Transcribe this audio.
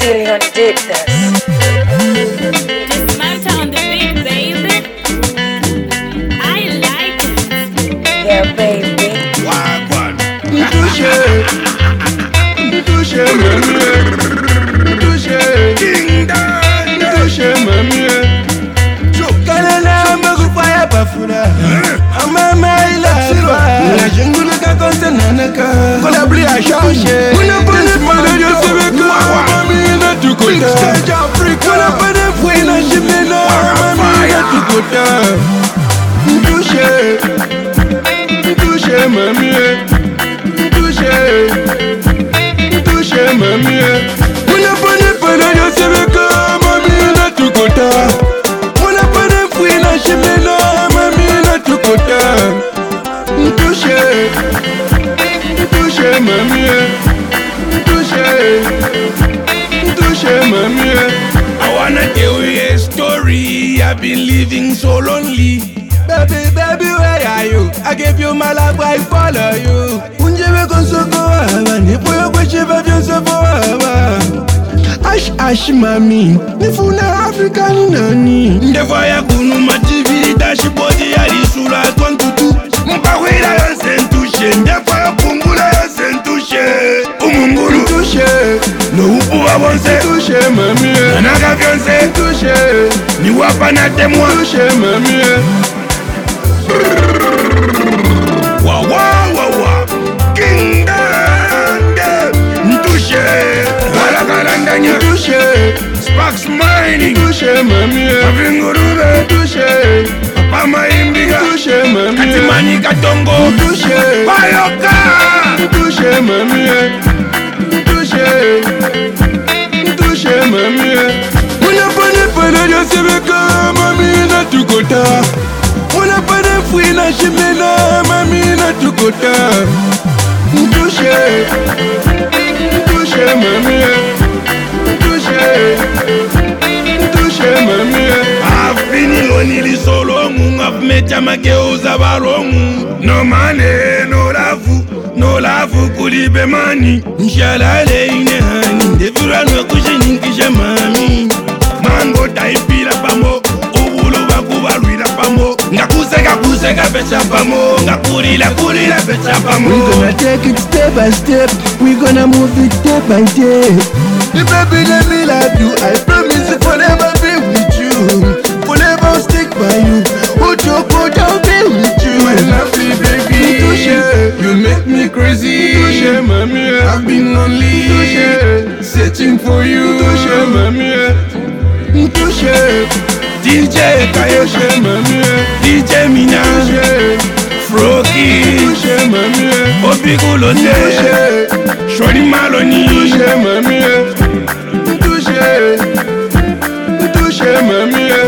feeling on the deepness. Just my on the beat, baby. I like it. Yeah, baby. Wagwan. Touche, mamie. Touche, mamie. Kalala magufaya bafuna. Amama ilaba. La jungle kakonte nanaka. Kolabli ashaje. Muna bana mwana yosebeka. Mami na tukota. Stage Africa. Muna bana fuina shimena. Mami na tukota. Touche, touche mamie. Touche mamie. Muna bana bana yosebeka. Mami na tukota. Muna bana fuina shimena. Mami na tukota. Touche, touche mamie. Touche mamie. I wanna tell you a story. I've been living so lonely. Baby, baby, where are you? I gave you my life, I follow you. Unjewe konsoko wawa, nipo yo kwecheva vyonso wawa. Ash, mami, nifuna Afrika ni nani? Ndefa ya kunuma TV, dashboard ya lisula 122. Mpakwila ya sentushe, ndefa ya kungula ya sentushe. Umungulu Touche, no upu wa bonse. touche mamie. Nanaka vyonse, Touche, ni wapa na temwa. touche mamie. Wa wa wa wa King Dande Ntushe Walakalandanya Touche, Sparks Mining touche mamie. Avingurube Touche, Papa Imbiga touche mamie. Katimani Katongo Touche, Bayoka touche mamie. Touche mamie. Muna bana yosebeka. Mami na tukota. Muna bana fuina shimena. Mami na tukota. Touche, touche mamie. Touche mamie. I've been lonely solo I've met Yamakeuza Barongu. No money, no love kulibe mani. Nshalale ine hani Devura no kushini kisha mami. Mango taipila pamo Ubulu bakubalwila pamo Ngakuseka becha pamo Ngakulila becha pamo. We gonna take it step by step. We gonna move it day by day. If baby let me love you, I promise to forever be with you. Forever stick by you. Ojoko I'll be with you. My lovely baby, Touche, you make me crazy. touche mamie. I've been lonely, Touche, searching for you. touche mamie. Touche, DJ Kayosha, touche mamie. DJ Mina, Touche, Froki, touche mamie. Obikulote, Touche, Shori Maloni, touche mamie. Touche, touche mamie.